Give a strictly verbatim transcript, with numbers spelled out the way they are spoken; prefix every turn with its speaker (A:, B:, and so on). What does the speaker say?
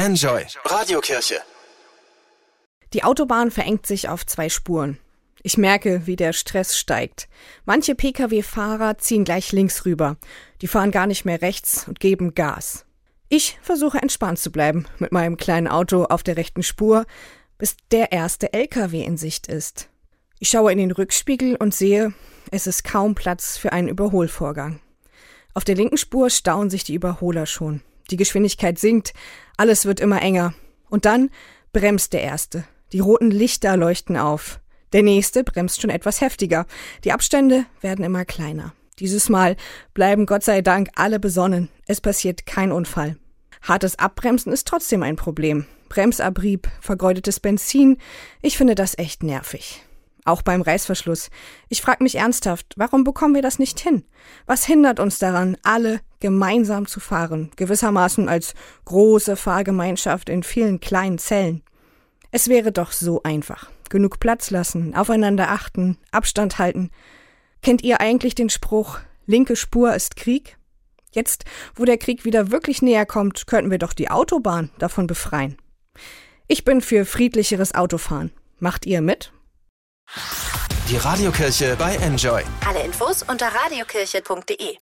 A: Enjoy Radiokirche.
B: Die Autobahn verengt sich auf zwei Spuren. Ich merke, wie der Stress steigt. Manche Pkw-Fahrer ziehen gleich links rüber. Die fahren gar nicht mehr rechts und geben Gas. Ich versuche entspannt zu bleiben mit meinem kleinen Auto auf der rechten Spur, bis der erste L K W in Sicht ist. Ich schaue in den Rückspiegel und sehe, es ist kaum Platz für einen Überholvorgang. Auf der linken Spur stauen sich die Überholer schon. Die Geschwindigkeit sinkt, alles wird immer enger. Und dann bremst der Erste. Die roten Lichter leuchten auf. Der Nächste bremst schon etwas heftiger. Die Abstände werden immer kleiner. Dieses Mal bleiben Gott sei Dank alle besonnen. Es passiert kein Unfall. Hartes Abbremsen ist trotzdem ein Problem. Bremsabrieb, vergeudetes Benzin. Ich finde das echt nervig. Auch beim Reißverschluss. Ich frage mich ernsthaft, warum bekommen wir das nicht hin? Was hindert uns daran, alle gemeinsam zu fahren? Gewissermaßen als große Fahrgemeinschaft in vielen kleinen Zellen. Es wäre doch so einfach. Genug Platz lassen, aufeinander achten, Abstand halten. Kennt ihr eigentlich den Spruch, linke Spur ist Krieg? Jetzt, wo der Krieg wieder wirklich näher kommt, könnten wir doch die Autobahn davon befreien. Ich bin für friedlicheres Autofahren. Macht ihr mit?
A: Die Radiokirche bei Enjoy.
C: Alle Infos unter radiokirche punkt de.